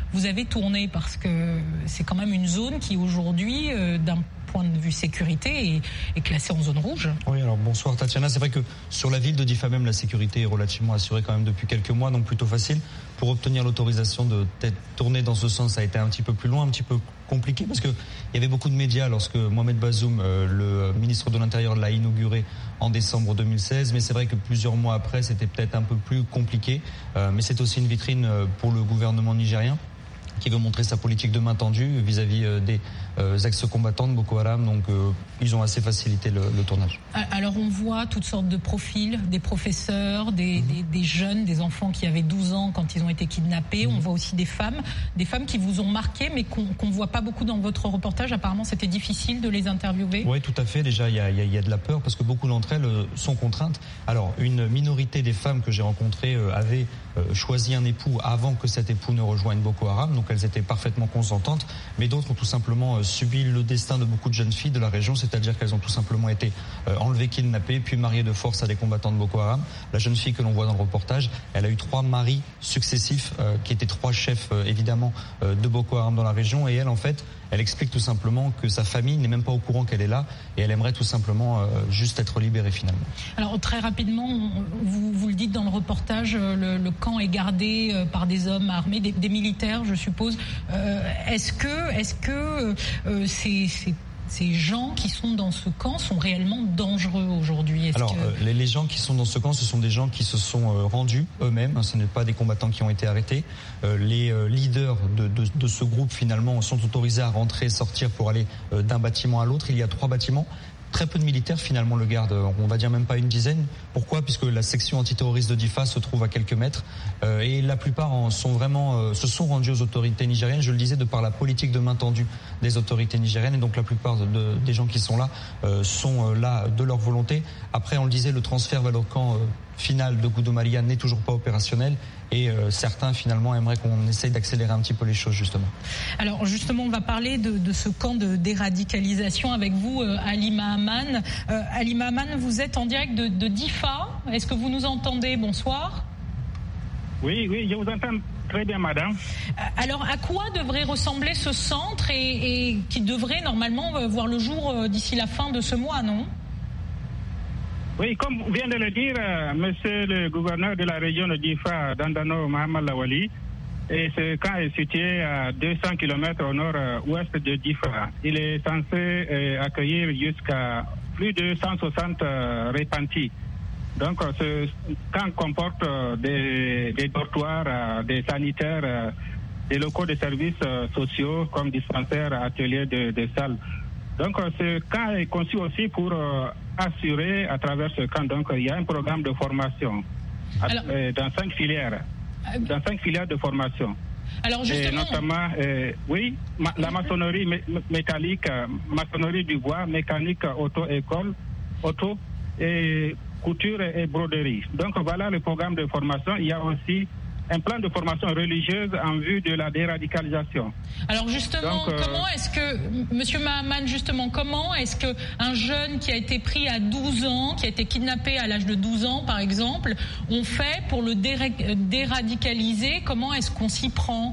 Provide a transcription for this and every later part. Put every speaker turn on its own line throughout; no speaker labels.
vous avez tourné, parce que c'est quand même une zone qui aujourd'hui, d'un point de vue sécurité, est classée en zone rouge.
Oui, alors bonsoir Tatiana. C'est vrai que sur la ville de Difa même, la sécurité est relativement assurée quand même depuis quelques mois, donc plutôt facile. Pour obtenir l'autorisation de tourner dans ce sens, ça a été un petit peu plus loin, un petit peu compliqué, parce qu'il y avait beaucoup de médias lorsque Mohamed Bazoum, le ministre de l'Intérieur, l'a inauguré en décembre 2016. Mais c'est vrai que plusieurs mois après, c'était peut-être un peu plus compliqué. Mais c'est aussi une vitrine pour le gouvernement nigérien, qui veut montrer sa politique de main tendue vis-à-vis des ex-combattants de Boko Haram. Donc ils ont assez facilité le tournage.
Alors on voit toutes sortes de profils, des professeurs, des jeunes, des enfants qui avaient 12 ans quand ils ont été kidnappés. On voit aussi des femmes qui vous ont marqué, mais qu'on ne voit pas beaucoup dans votre reportage. Apparemment c'était difficile de les interviewer.
Oui, tout à fait. Déjà il y a de la peur, parce que beaucoup d'entre elles sont contraintes. Alors une minorité des femmes que j'ai rencontrées avaient choisi un époux avant que cet époux ne rejoigne Boko Haram, donc elles étaient parfaitement consentantes, mais d'autres ont tout simplement subi le destin de beaucoup de jeunes filles de la région, c'est-à-dire qu'elles ont tout simplement été enlevées, kidnappées, puis mariées de force à des combattants de Boko Haram. La jeune fille que l'on voit dans le reportage, elle a eu 3 maris successifs, qui étaient 3 chefs évidemment de Boko Haram dans la région, et elle en fait, elle explique tout simplement que sa famille n'est même pas au courant qu'elle est là, et elle aimerait tout simplement juste être libérée finalement.
Alors très rapidement, vous le dites dans le reportage, le camp est gardé par des hommes armés, des militaires, je suppose. Est-ce que ces gens qui sont dans ce camp sont réellement dangereux aujourd'hui?
Alors, les gens qui sont dans ce camp, ce sont des gens qui se sont rendus eux-mêmes. Ce n'est pas des combattants qui ont été arrêtés. Les leaders de ce groupe, finalement, sont autorisés à rentrer et sortir pour aller d'un bâtiment à l'autre. Il y a 3 bâtiments. Très peu de militaires finalement le gardent, on va dire même pas une dizaine. Pourquoi ? Puisque la section antiterroriste de Difa se trouve à quelques mètres et la plupart se sont rendus aux autorités nigériennes, je le disais, de par la politique de main tendue des autorités nigériennes, et donc la plupart des gens qui sont là de leur volonté. Après, on le disait, le transfert vers le camp final de Goudomariya n'est toujours pas opérationnel, et certains finalement aimeraient qu'on essaye d'accélérer un petit peu les choses justement.
Alors justement, on va parler de ce camp de déradicalisation avec vous, Ali Mahaman. Ali Mahaman, vous êtes en direct de Difa. Est-ce que vous nous entendez? Bonsoir.
Oui, je vous entends très bien, madame.
Alors, à quoi devrait ressembler ce centre et qui devrait normalement voir le jour d'ici la fin de ce mois, non?
Oui, comme vient de le dire monsieur le gouverneur de la région de Difa, Dandano Mahaman Lawali, et ce camp est situé à 200 km au nord-ouest de Difa. Il est censé accueillir jusqu'à plus de 160 repentis. Donc, ce camp comporte des dortoirs, des sanitaires, des locaux de services sociaux comme dispensaires, ateliers de salles. Donc, ce camp est conçu aussi pour assurer à travers ce camp. Donc, il y a un programme de formation dans 5 filières. Dans 5 filières de formation.
Alors justement,
et notamment, la maçonnerie métallique, maçonnerie du bois, mécanique, auto et couture et broderie. Donc voilà le programme de formation. Il y a aussi un plan de formation religieuse en vue de la déradicalisation.
Alors justement, comment est-ce que, Monsieur Mahaman, justement, comment est-ce qu'un jeune qui a été pris à 12 ans, qui a été kidnappé à l'âge de 12 ans, par exemple, on fait pour le déradicaliser? Comment est-ce qu'on s'y prend?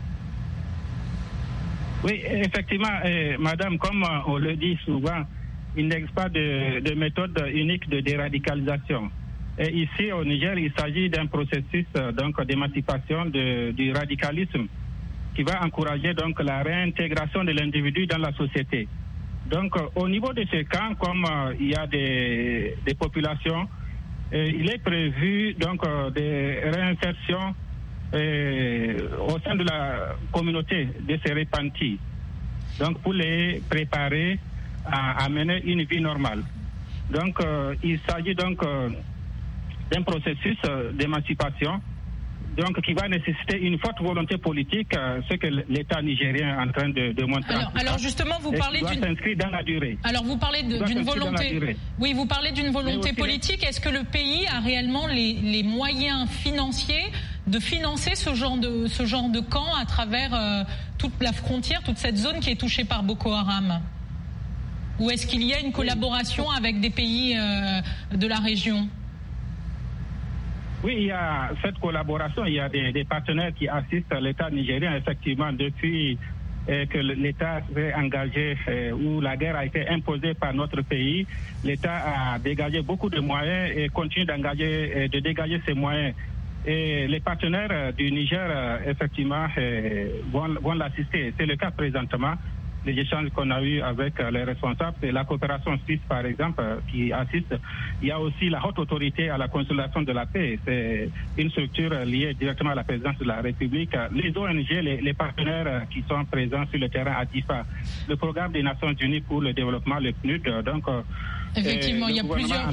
Oui, effectivement, madame, comme on le dit souvent, il n'existe pas de méthode unique de déradicalisation. Et ici, au Niger, il s'agit d'un processus d'émancipation du radicalisme qui va encourager donc la réintégration de l'individu dans la société. Donc, au niveau de ces camps, comme il y a des populations, il est prévu donc des réinsertions au sein de la communauté de ces repentis. Donc, pour les préparer à mener une vie normale. Donc, il s'agit donc d'un processus d'émancipation qui va nécessiter une forte volonté politique, ce que l'État nigérien est en train de montrer.
Alors justement, vous parlez
d'une s'inscrire dans la durée.
Alors vous parlez d'une volonté. Oui, vous parlez d'une volonté politique. Est-ce que le pays a réellement les moyens financiers de financer ce genre de camp à travers toute la frontière, toute cette zone qui est touchée par Boko Haram? Ou est-ce qu'il y a une collaboration avec des pays de la région?
Oui, il y a cette collaboration, il y a des partenaires qui assistent l'État nigérien, effectivement, depuis que l'État s'est engagé, où la guerre a été imposée par notre pays. L'État a dégagé beaucoup de moyens et continue de dégager ces moyens. Et les partenaires du Niger, effectivement, vont l'assister. C'est le cas présentement. Les échanges qu'on a eus avec les responsables, c'est la coopération suisse, par exemple, qui assiste. Il y a aussi la haute autorité à la consolidation de la paix. C'est une structure liée directement à la présidence de la République. Les ONG, les partenaires qui sont présents sur le terrain à DIFA, le programme des Nations Unies pour le développement, le PNUD, donc...
Effectivement, il y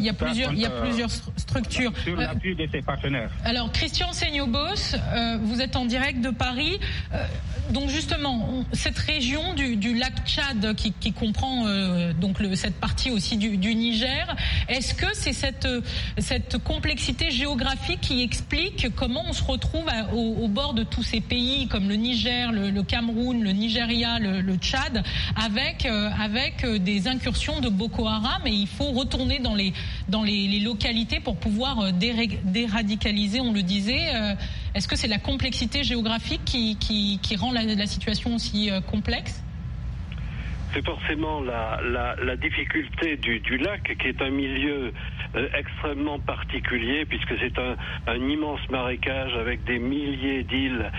a plusieurs structures.
Sur l'appui de ses partenaires.
Alors, Christian Seignobos, vous êtes en direct de Paris. Donc, justement, cette région du lac Tchad qui comprend cette partie aussi du Niger, est-ce que c'est cette complexité géographique qui explique comment on se retrouve au bord de tous ces pays comme le Niger, le Cameroun, le Nigeria, le Tchad, avec des incursions de Boko Haram, et il faut retourner dans les localités pour pouvoir déradicaliser, on le disait. Est-ce que c'est la complexité géographique qui rend la situation aussi complexe ?
C'est forcément la difficulté du lac, qui est un milieu extrêmement particulier, puisque c'est un immense marécage avec des milliers d'îles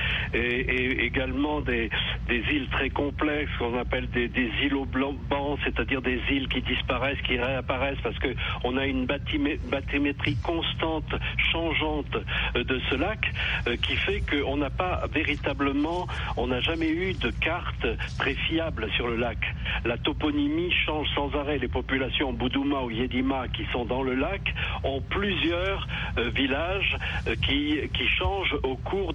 et également des îles très complexes qu'on appelle des îlots bancs, c'est-à-dire des îles qui disparaissent, qui réapparaissent, parce que on a une bathymétrie constante, changeante de ce lac, qui fait qu'on n'a pas véritablement, on n'a jamais eu de carte très fiable sur le lac. La toponymie change sans arrêt. Les populations Boudouma ou Yedima qui sont dans le lac ont plusieurs villages qui changent au cours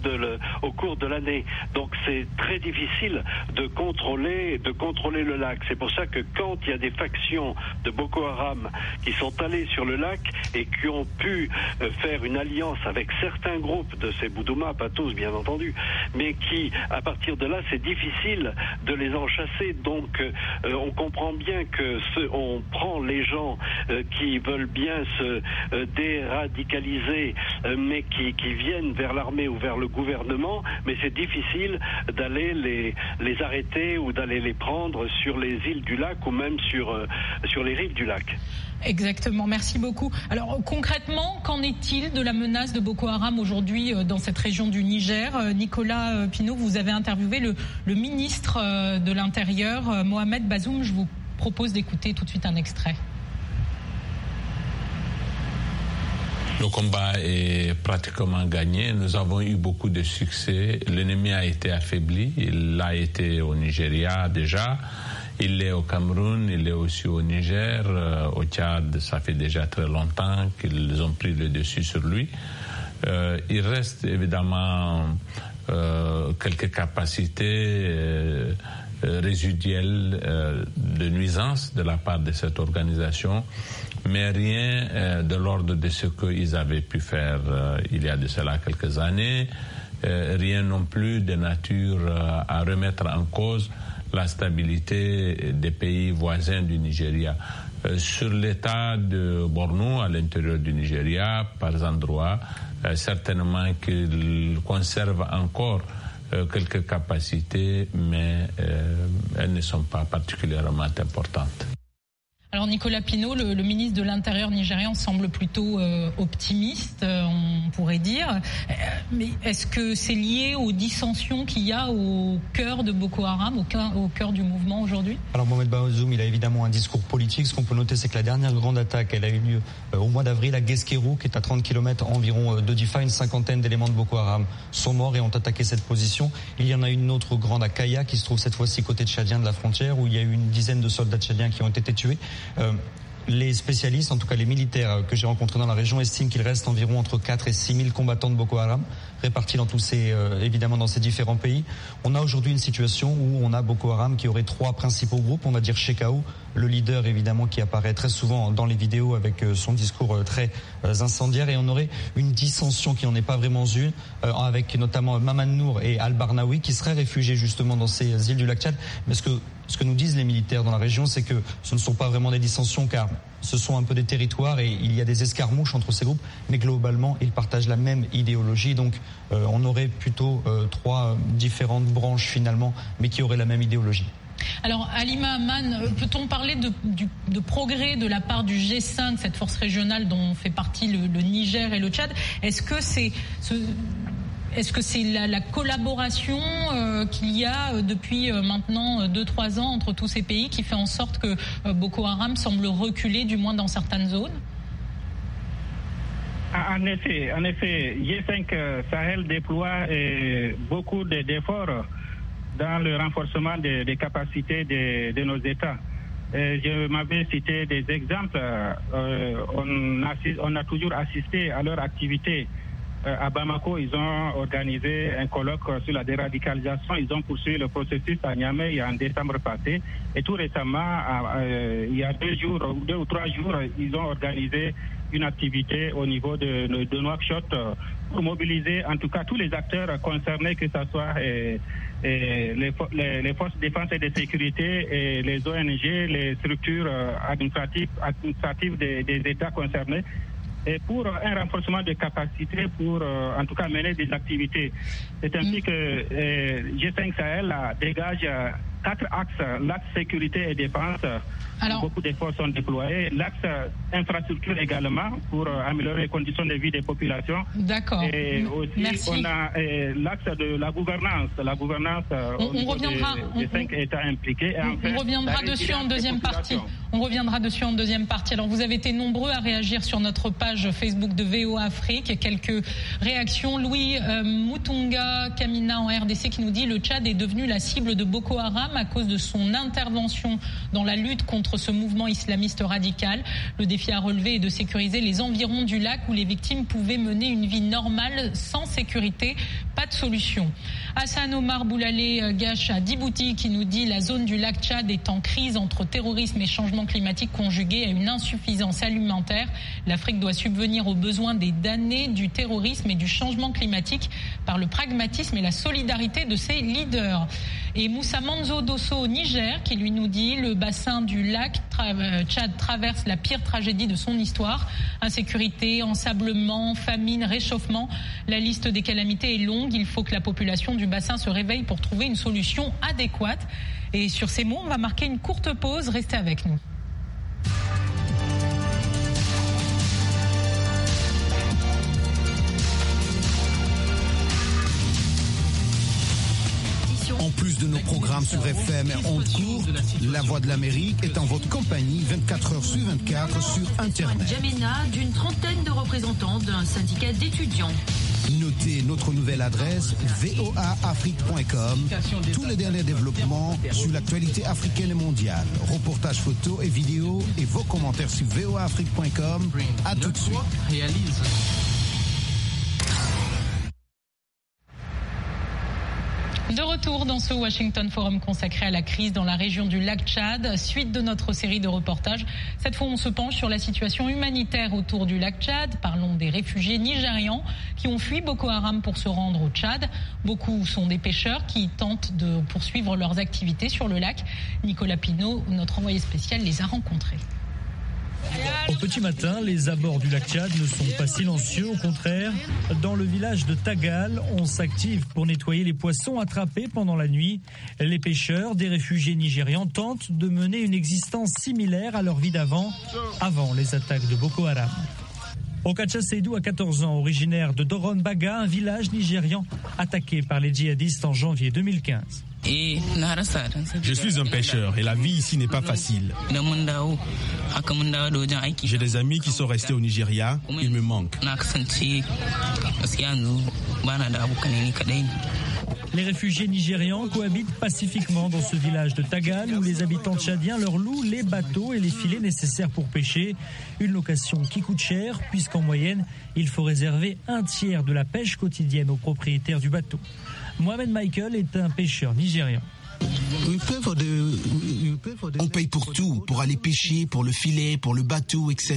de l'année. Donc c'est très difficile de contrôler le lac. C'est pour ça que quand il y a des factions de Boko Haram qui sont allées sur le lac et qui ont pu faire une alliance avec certains groupes de ces Boudouma, pas tous bien entendu, mais qui, à partir de là, c'est difficile de les enchasser. Donc on comprend bien que on prend les gens qui veulent bien se déradicaliser, mais qui viennent vers l'armée ou vers le gouvernement, mais c'est difficile d'aller les arrêter ou d'aller les prendre sur les îles du lac ou même sur les rives du lac.
Exactement, merci beaucoup. Alors concrètement, qu'en est-il de la menace de Boko Haram aujourd'hui dans cette région du Niger ? Nicolas Pineau, vous avez interviewé le ministre de l'Intérieur, Mohamed Bazoum. Je vous propose d'écouter tout de suite un extrait.
Le combat est pratiquement gagné. Nous avons eu beaucoup de succès. L'ennemi a été affaibli. Il l'a été au Nigeria déjà. Il est au Cameroun, il est aussi au Niger, au Tchad, ça fait déjà très longtemps qu'ils ont pris le dessus sur lui. Il reste évidemment quelques capacités résiduelles de nuisance de la part de cette organisation, mais rien de l'ordre de ce qu'ils avaient pu faire il y a de cela quelques années, rien non plus de nature à remettre en cause la stabilité des pays voisins du Nigeria. Sur l'état de Borno, à l'intérieur du Nigeria, par endroits, certainement qu'il conserve encore quelques capacités, mais elles ne sont pas particulièrement importantes.
Alors Nicolas Pineau, le ministre de l'Intérieur nigérian semble plutôt optimiste, on pourrait dire. Mais est-ce que c'est lié aux dissensions qu'il y a au cœur de Boko Haram, au cœur du mouvement aujourd'hui ?
Alors Mohamed Bazoum, il a évidemment un discours politique. Ce qu'on peut noter, c'est que la dernière grande attaque, elle a eu lieu au mois d'avril à Guesquerou, qui est à 30 km environ de Difa. Une cinquantaine d'éléments de Boko Haram sont morts et ont attaqué cette position. Il y en a une autre grande à Kaya, qui se trouve cette fois-ci côté tchadien de la frontière, où il y a eu une dizaine de soldats tchadiens qui ont été tués. Les spécialistes, en tout cas les militaires que j'ai rencontrés dans la région, estiment qu'il reste environ entre 4 et 6 000 combattants de Boko Haram répartis dans évidemment dans ces différents pays. On a aujourd'hui une situation où on a Boko Haram qui aurait 3 principaux groupes. On va dire Shekau, le leader évidemment qui apparaît très souvent dans les vidéos avec son discours très incendiaire, et on aurait une dissension qui n'en est pas vraiment une, avec notamment Maman Nour et Al-Barnawi qui seraient réfugiés justement dans ces îles du lac Tchad. Mais ce que nous disent les militaires dans la région, c'est que ce ne sont pas vraiment des dissensions, car ce sont un peu des territoires et il y a des escarmouches entre ces groupes, mais globalement, ils partagent la même idéologie. Donc, on aurait plutôt 3 différentes branches finalement, mais qui auraient la même idéologie.
Alors, Halima Aman, peut-on parler de progrès de la part du G5, cette force régionale dont fait partie le Niger et le Tchad? Est-ce que c'est la collaboration qu'il y a depuis maintenant 2-3 ans entre tous ces pays qui fait en sorte que Boko Haram semble reculer, du moins dans certaines zones?
En effet, G5 Sahel déploie beaucoup d'efforts dans le renforcement des capacités de nos États. Je m'avais cité des exemples. On a toujours assisté à leur activité. À Bamako, ils ont organisé un colloque sur la déradicalisation. Ils ont poursuivi le processus à Niamey en décembre passé. Et tout récemment, il y a 2 ou 3 jours, ils ont organisé une activité au niveau de Nouakchott pour mobiliser en tout cas tous les acteurs concernés, que ce soit les forces de défense et de sécurité, et les ONG, les structures administratives des États concernés, et pour un renforcement de capacités, pour en tout cas mener des activités. C'est ainsi que G5 Sahel dégage 4 axes: l'axe sécurité et défense. Alors, beaucoup d'efforts sont déployés. L'axe infrastructure également, pour améliorer les conditions de vie des populations.
D'accord.
Et aussi,
merci.
On a l'axe de la gouvernance. La gouvernance au niveau des 5 États impliqués. Et enfin,
on reviendra dessus en deuxième partie. On reviendra dessus en deuxième partie. Alors, vous avez été nombreux à réagir sur notre page Facebook de VOA Afrique. Quelques réactions. Louis Moutunga Kamina en RDC qui nous dit: le Tchad est devenu la cible de Boko Haram à cause de son intervention dans la lutte contre ce mouvement islamiste radical. Le défi à relever est de sécuriser les environs du lac où les victimes pouvaient mener une vie normale sans sécurité. Pas de solution. Hassan Omar Boulalé Gache à Djibouti qui nous dit: la zone du lac Tchad est en crise entre terrorisme et changement climatique conjugué à une insuffisance alimentaire. L'Afrique doit subvenir aux besoins des damnés du terrorisme et du changement climatique par le pragmatisme et la solidarité de ses leaders. Et Moussa Manzo Dosso au Niger qui lui nous dit: le bassin du lac Tchad traverse la pire tragédie de son histoire. Insécurité, ensablement, famine, réchauffement. La liste des calamités est longue. Il faut que la population du bassin se réveille pour trouver une solution adéquate. Et sur ces mots, on va marquer une courte pause. Restez avec nous.
En plus de nos programmes sur FM et ondes courtes, La Voix de l'Amérique est en votre compagnie 24 heures sur 24 sur Internet.
Jamena, d'une trentaine de représentants d'un syndicat d'étudiants.
Notez notre nouvelle adresse voaafrique.com. Tous les derniers développements sur l'actualité africaine et mondiale. Reportages photos et vidéos et vos commentaires sur voaafrique.com. À tout de suite.
De retour dans ce Washington Forum consacré à la crise dans la région du lac Tchad, suite de notre série de reportages. Cette fois, on se penche sur la situation humanitaire autour du lac Tchad. Parlons des réfugiés nigérians qui ont fui Boko Haram pour se rendre au Tchad. Beaucoup sont des pêcheurs qui tentent de poursuivre leurs activités sur le lac. Nicolas Pinault, notre envoyé spécial, les a rencontrés.
Au petit matin, les abords du lac Tchad ne sont pas silencieux, au contraire. Dans le village de Tagal, on s'active pour nettoyer les poissons attrapés pendant la nuit. Les pêcheurs, des réfugiés nigérians, tentent de mener une existence similaire à leur vie d'avant, avant les attaques de Boko Haram. Okacha Seydou a 14 ans, originaire de Doron Baga, un village nigérian attaqué par les djihadistes en janvier 2015.
Je suis un pêcheur et la vie ici n'est pas facile. J'ai des amis qui sont restés au Nigeria, ils me manquent.
Les réfugiés nigérians cohabitent pacifiquement dans ce village de Tagal où les habitants tchadiens leur louent les bateaux et les filets nécessaires pour pêcher. Une location qui coûte cher puisqu'en moyenne, il faut réserver un tiers de la pêche quotidienne aux propriétaires du bateau. Mohamed Michael est un pêcheur nigérian.
On paye pour tout, pour aller pêcher, pour le filet, pour le bateau, etc.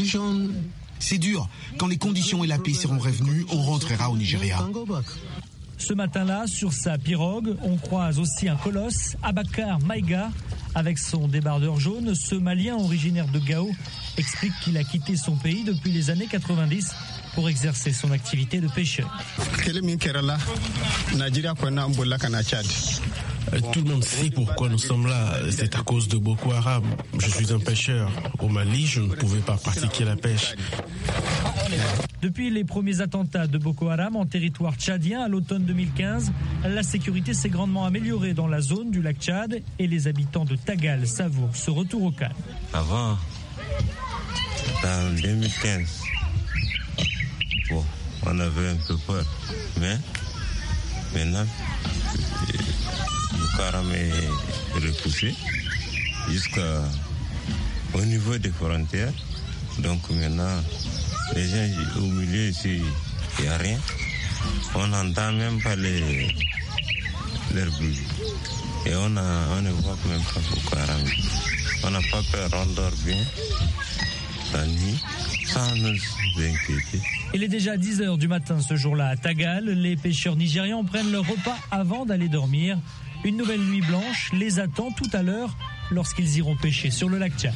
C'est dur. Quand les conditions et la paix seront revenues, on rentrera au Nigeria.
Ce matin-là, sur sa pirogue, on croise aussi un colosse, Abakar Maïga. Avec son débardeur jaune, ce Malien originaire de Gao explique qu'il a quitté son pays depuis les années 90 pour exercer son activité de pêcheur.
Tout le monde sait pourquoi nous sommes là. C'est à cause de Boko Haram. Je suis un pêcheur. Au Mali, je ne pouvais pas pratiquer la pêche.
Depuis les premiers attentats de Boko Haram en territoire tchadien à l'automne 2015, la sécurité s'est grandement améliorée dans la zone du lac Tchad et les habitants de Tagal savourent ce retour au calme.
Avant, en 2015, on avait un peu peur, mais maintenant, Boko Haram est repoussé jusqu'au niveau des frontières. Donc maintenant, les gens au milieu ici, il n'y a rien. On n'entend même pas leur bruit. Et on ne voit même pas Boko Haram. On n'a pas peur, on dort bien la nuit sans nous inquiéter.
Il est déjà 10h du matin ce jour-là à Tagal. Les pêcheurs nigérians prennent leur repas avant d'aller dormir. Une nouvelle nuit blanche les attend tout à l'heure lorsqu'ils iront pêcher sur le lac Tchad.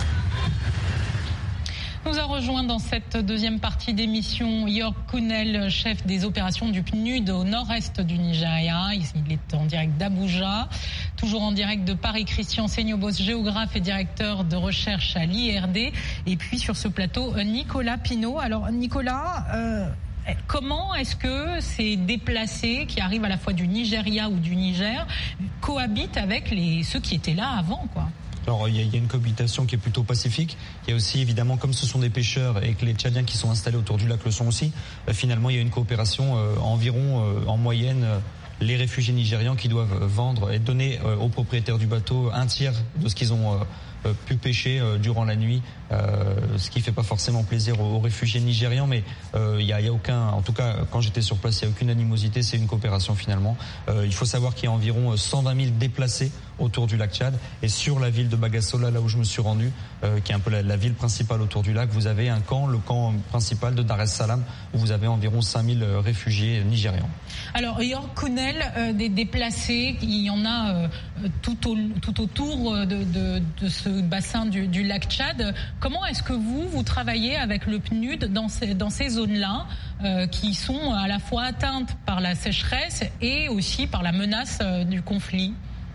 Nous a rejoint dans cette deuxième partie d'émission York Kunnel, chef des opérations du PNUD au nord-est du Nigeria. Il est en direct d'Abuja. Toujours en direct de Paris, Christian Seignobos, géographe et directeur de recherche à l'IRD. Et puis sur ce plateau, Nicolas Pineau. Alors Nicolas, comment est-ce que ces déplacés qui arrivent à la fois du Nigeria ou du Niger cohabitent avec ceux qui étaient là avant, quoi ?
Alors il y a une cohabitation qui est plutôt pacifique. Il y a aussi évidemment, comme ce sont des pêcheurs et que les Tchadiens qui sont installés autour du lac le sont aussi, finalement il y a une coopération environ en moyenne. Les réfugiés nigérians qui doivent vendre et donner aux propriétaires du bateau un tiers de ce qu'ils ont pu pêcher durant la nuit, ce qui fait pas forcément plaisir aux réfugiés nigérians, mais il y a aucun, en tout cas quand j'étais sur place, il y a aucune animosité, c'est une coopération finalement. Il faut savoir qu'il y a environ 120 000 déplacés autour du lac Tchad, et sur la ville de Bagassola, là où je me suis rendu, qui est un peu la ville principale autour du lac, vous avez un camp, le camp principal de Dar es Salaam, où vous avez environ 5000 réfugiés nigérians.
Alors York Kunnel, des déplacés, il y en a tout autour de ce bassin du lac Tchad. Comment est-ce que vous travaillez avec le PNUD dans ces zones-là qui sont à la fois atteintes par la sécheresse et aussi par la menace du conflit ?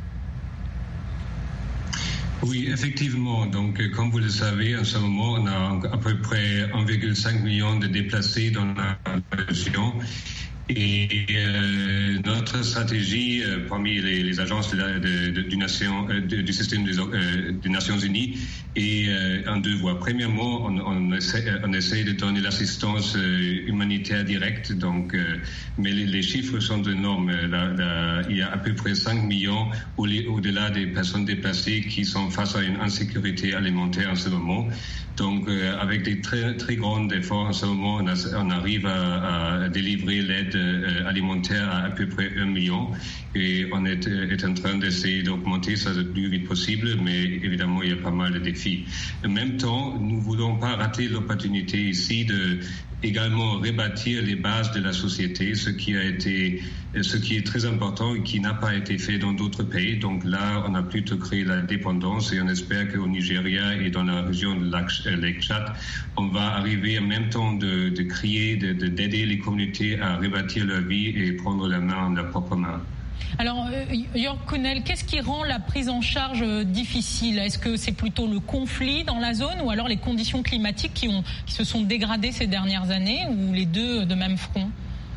Oui, effectivement. Donc, comme vous le savez, en ce moment, on a à peu près 1,5 million de déplacés dans la région. Et notre stratégie parmi les agences du système des Nations Unies est en deux voies. Premièrement, on essaie de donner l'assistance humanitaire directe. Donc, mais les chiffres sont énormes. Il y a à peu près 5 millions au-delà des personnes déplacées qui sont face à une insécurité alimentaire en ce moment. Donc, avec des très, très grands efforts en ce moment, on arrive à délivrer l'aide alimentaire à peu près 1 million. Et on est en train d'essayer d'augmenter ça le plus vite possible, mais évidemment, il y a pas mal de défis. En même temps, nous ne voulons pas rater l'opportunité ici de également rebâtir les bases de la société, ce qui est très important et qui n'a pas été fait dans d'autres pays. Donc là, on a plutôt créé la dépendance et on espère qu'au Nigeria et dans la région de lac Tchad, on va arriver en même temps de créer, d'aider les communautés à rebâtir leur vie et prendre la main en leur propre main.
Alors, York Kunnel, qu'est-ce qui rend la prise en charge difficile ? Est-ce que c'est plutôt le conflit dans la zone ou alors les conditions climatiques qui se sont dégradées ces dernières années, ou les deux de même front ?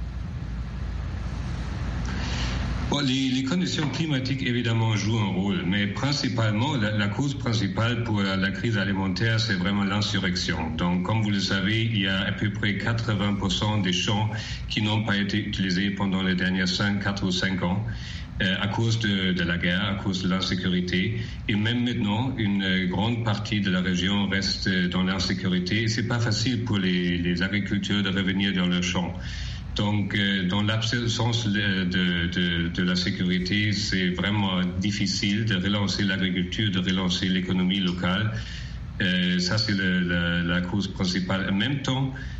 Bon, les conditions climatiques, évidemment, jouent un rôle, mais principalement, la cause principale pour la crise alimentaire, c'est vraiment l'insurrection. Donc, comme vous le savez, il y a à peu près 80% des champs qui n'ont pas été utilisés pendant les dernières 4 ou 5 ans. À cause de la guerre, à cause de l'insécurité. Et même maintenant, une grande partie de la région reste dans l'insécurité. Et c'est pas facile pour les agriculteurs de revenir dans leurs champs. Donc, dans l'absence de la sécurité, c'est vraiment difficile de relancer l'agriculture, de relancer l'économie locale. Ça, c'est la cause principale. En même temps,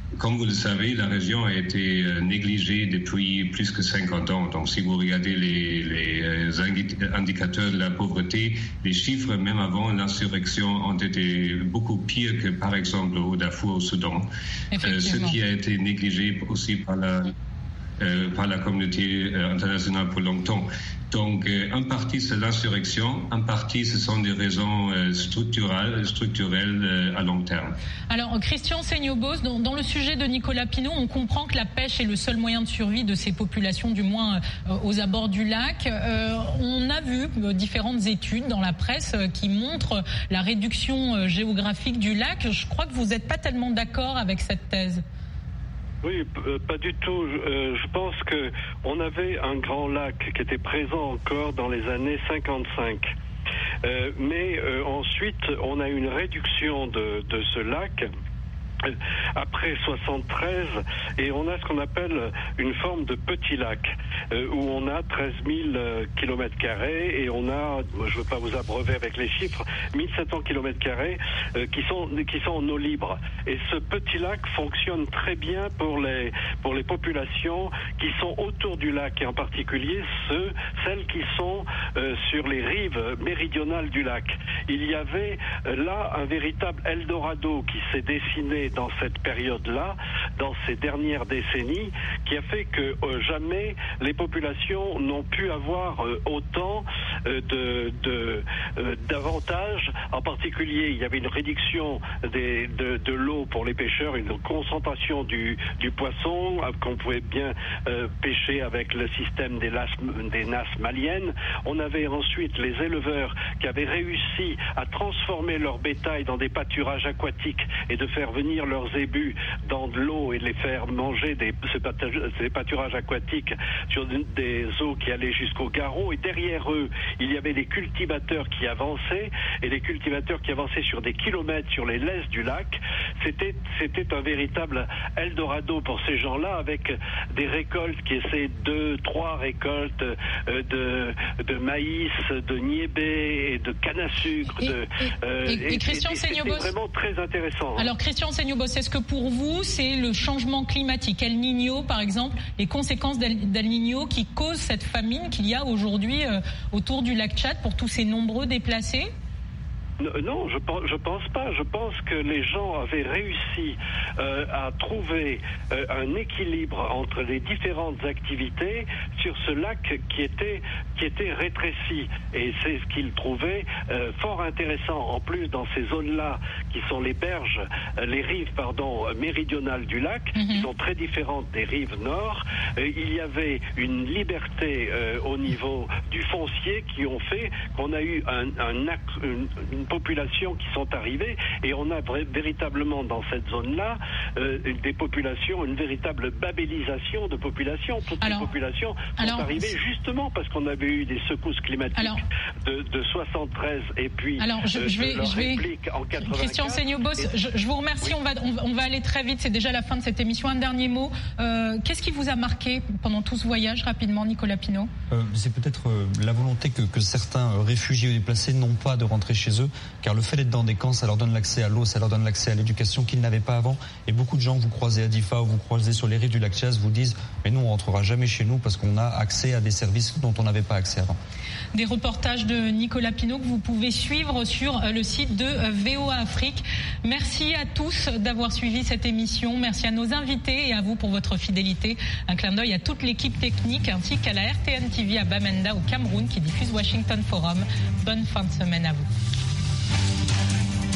comme vous le savez, la région a été négligée depuis plus que 50 ans. Donc, si vous regardez les indicateurs de la pauvreté, les chiffres, même avant l'insurrection, ont été beaucoup pires que, par exemple, au Darfour, au Soudan. Ce qui a été négligé aussi par la communauté internationale pour longtemps. Donc, en partie, c'est l'insurrection, en partie, ce sont des raisons structurelles à long terme.
Alors, Christian Seignobos, dans le sujet de Nicolas Pineau, on comprend que la pêche est le seul moyen de survie de ces populations, du moins aux abords du lac. On a vu différentes études dans la presse qui montrent la réduction géographique du lac. Je crois que vous n'êtes pas tellement d'accord avec cette thèse.
Oui, pas du tout. Je pense que on avait un grand lac qui était présent encore dans les années 55. Mais ensuite, on a eu une réduction de ce lac après 73, et on a ce qu'on appelle une forme de petit lac où on a 13 000 km² et on a, je ne veux pas vous abreuver avec les chiffres, 1700 km² qui sont en eau libre. Et ce petit lac fonctionne très bien pour les populations qui sont autour du lac, et en particulier celles qui sont sur les rives méridionales du lac. Il y avait là un véritable Eldorado qui s'est dessiné dans cette période-là, dans ces dernières décennies, qui a fait que jamais les populations n'ont pu avoir autant d'avantages. En particulier, il y avait une réduction de l'eau pour les pêcheurs, une concentration du poisson qu'on pouvait bien pêcher avec le système des nasses maliennes. On avait ensuite les éleveurs qui avaient réussi à transformer leur bétail dans des pâturages aquatiques et de faire venir leurs ébus dans de l'eau et de les faire manger ces pâturages aquatiques sur des eaux qui allaient jusqu'au garrot. Et derrière eux, il y avait des cultivateurs qui avançaient, et les cultivateurs qui avançaient sur des kilomètres sur les laisses du lac. C'était un véritable Eldorado pour ces gens-là, avec des récoltes qui essaient 2-3 récoltes de maïs, de niébé et de canne à sucre.
Et Christian Seignobos,
c'était vraiment très intéressant.
Alors Christian Seignobos, est-ce que pour vous c'est le changement climatique, El Niño par exemple, les conséquences d'El Niño qui causent cette famine qu'il y a aujourd'hui autour du lac Tchad pour tous ces nombreux déplacés?
Non, je pense pas. Je pense que les gens avaient réussi à trouver un équilibre entre les différentes activités sur ce lac qui était rétréci. Et c'est ce qu'ils trouvaient fort intéressant. En plus, dans ces zones-là, qui sont les rives méridionales du lac, qui sont très différentes des rives nord, il y avait une liberté au niveau du foncier qui ont fait qu'on a eu une populations qui sont arrivées, et on a véritablement dans cette zone-là des populations, une véritable babélisation de populations. Toutes les populations sont arrivées justement parce qu'on avait eu des secousses climatiques de 73 et puis je vais en 84.
Christian Seignobos, je vous remercie. Oui. On va aller très vite. C'est déjà la fin de cette émission. Un dernier mot. Qu'est-ce qui vous a marqué pendant tout ce voyage, rapidement, Nicolas Pineau?
C'est peut-être la volonté que certains réfugiés ou déplacés n'ont pas de rentrer chez eux, car le fait d'être dans des camps, ça leur donne l'accès à l'eau, ça leur donne l'accès à l'éducation qu'ils n'avaient pas avant. Et beaucoup de gens, vous croisez à Difa ou vous croisez sur les rives du lac Tchad, vous disent mais nous on rentrera jamais chez nous parce qu'on a accès à des services dont on n'avait pas accès avant.
Des reportages de Nicolas Pineau que vous pouvez suivre sur le site de VOA Afrique. Merci à tous d'avoir suivi cette émission. Merci à nos invités et à vous pour votre fidélité. Un clin d'œil à toute l'équipe technique ainsi qu'à la RTN TV à Bamenda au Cameroun qui diffuse Washington Forum. Bonne fin de semaine à vous.